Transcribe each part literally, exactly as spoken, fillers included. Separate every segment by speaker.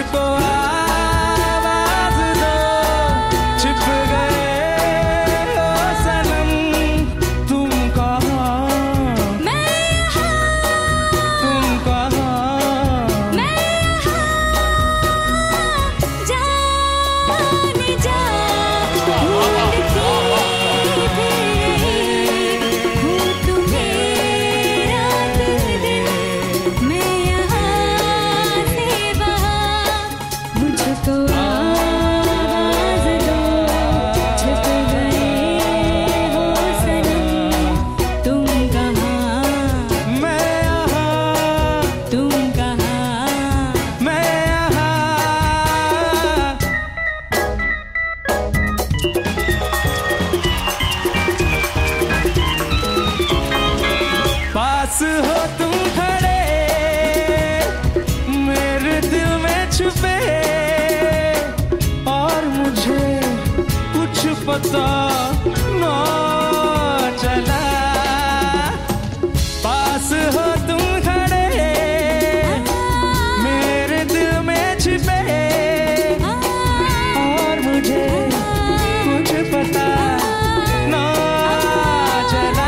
Speaker 1: मुझको आवाज दो, छिप गए हो सनम, तुम कहाँ, मैं यहाँ, तुम कहाँ, मैं यहाँ, जाने जा, ढूंढती पास हो तुम खड़े, मेरे दिल में छुपे, और मुझे कुछ पता ना चला। पास हो तुम खड़े, मेरे दिल में छुपे, और मुझे कुछ पता ना चला।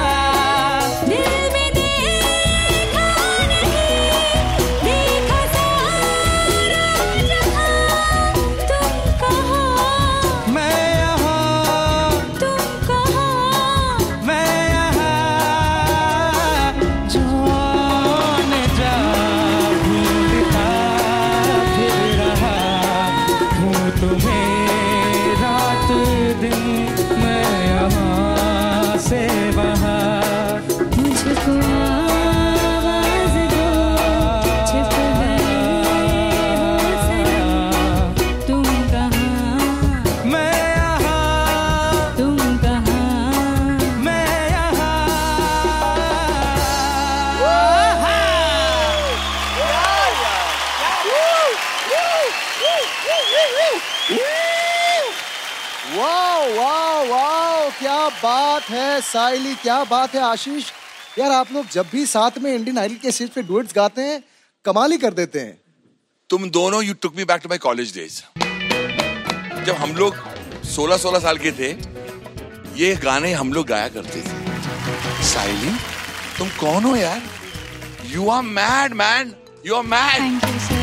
Speaker 2: वाह वाह वाह, क्या बात है साइली, क्या बात है आशीष। यार आप लोग जब भी साथ में इंडियन आइडल के स्टेज पे डुएट्स गाते हैं कमाल ही कर देते हैं।
Speaker 3: तुम दोनों you took me back to my college days. जब हम लोग सोलह सोलह साल के थे, ये गाने हम लोग गाया करते थे। साइली, तुम कौन हो यार? You are mad man, you are mad.
Speaker 4: Thank you sir.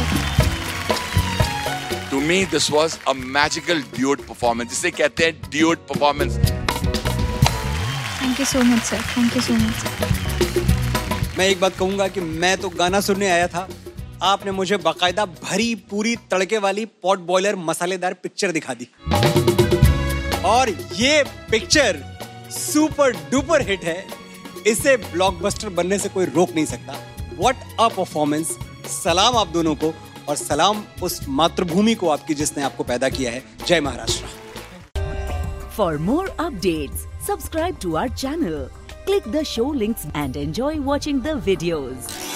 Speaker 3: To me, this was a magical duet performance. जिसे कहते हैं duet performance.
Speaker 4: Thank you so much sir. Thank you so much sir.
Speaker 5: मैं एक बात कहूंगा कि मैं तो गाना सुनने आया था, आपने मुझे बाकायदा भरी पूरी तड़के वाली पॉट बॉयलर मसालेदार पिक्चर दिखा दी, और ये पिक्चर सुपर डुपर हिट है। इसे ब्लॉकबस्टर बनने से कोई रोक नहीं सकता। What a performance! सलाम आप दोनों को, और सलाम उस मातृभूमि को आपकी जिसने आपको पैदा किया है। जय Maharashtra.
Speaker 6: For more updates, subscribe to our channel, click the show links and enjoy watching the videos.